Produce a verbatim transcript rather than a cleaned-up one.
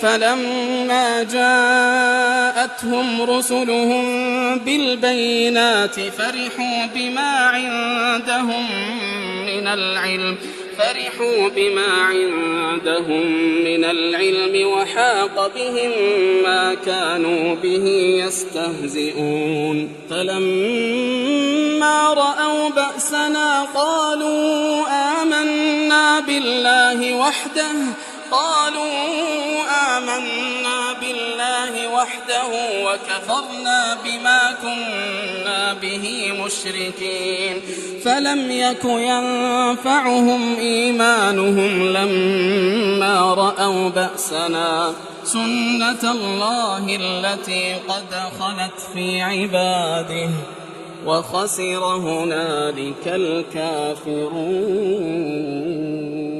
فلما جاءتهم رسلهم بالبينات فرحوا بما عندهم من العلم فرحوا بما عندهم من العلم وحاق بهم ما كانوا به يستهزئون فلما رأوا بأسنا قالوا آمنا بالله وحده قالوا آمنا بالله وحده وكفرنا بما كنا به مشركين فلم يك ينفعهم إيمانهم لما رأوا بأسنا سنة الله التي قد خلت في عباده وخسر هنالك الكافرون.